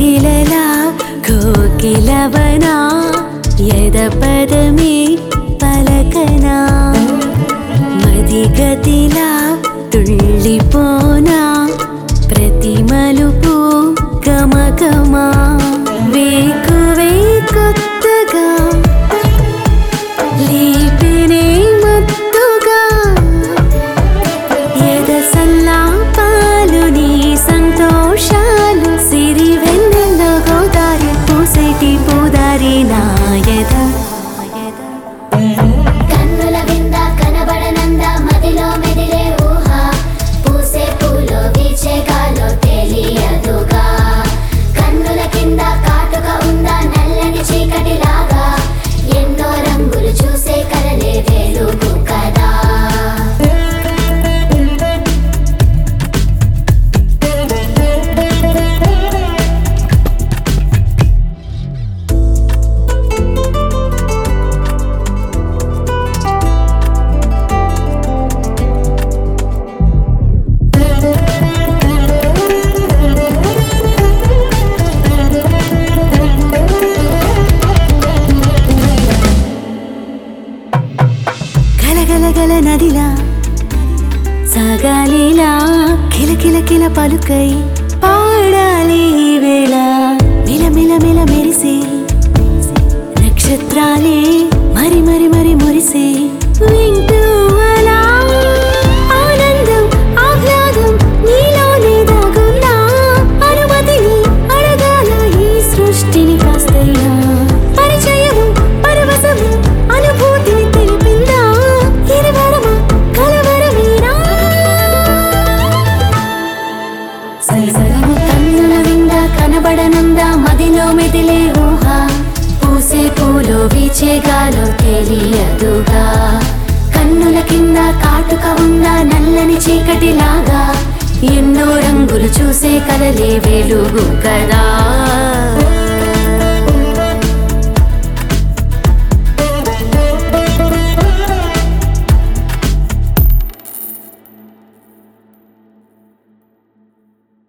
కోకిలలా కోకిలవనా యదపదమే పలకనా మదిగతిలా తుళ్ళిపోనా ప్రతి మలుపు గమగమా వేకువే కొత్తగా లేపినే మత్తుగా ఎదసల్లాపాలు నీ సంతోషాలు సిరి వెన్నెల గోదారి పూసేటి పూదారి నా ఎద కన్నుల వింద కనబడనంద మదిలో మెదిలే ఊహ పూసే పూలో వీచే గాలో తెలియదుగా కన్నుల కింద కాటుక ఉందా నల్లని చీకటిలాగా ఎన్నో రంగులు చూసే కలలే వెలుగు కదా గలగలగల నదిలా సాగాలిలా కిలకిల పలుకై పాడాలి ఈ వేళ మిలమిల మెరిసే నక్షత్రాలే మరి మురిసే వింటూ అలా ఆనందం ఆహ్లాదం నీలోనే దాగున్నా అనుమతిని అడగాల ఈ సృష్టిని కాస్తైనా పరిచయము పరవశము అనుభూతిని తెలిపిందా ఇది వరమా కలవరమేనా సరిసరము కన్నుల వింద కనబడనందా మదిలో మెదిలే ఊహ పూసే పూలో వీచే గాలో తెలియదుగా కన్నుల కింద కాటుక ఉందా నల్లని చీకటిలాగా ఎన్నో రంగులు చూసే కలలే వెలుగు కదా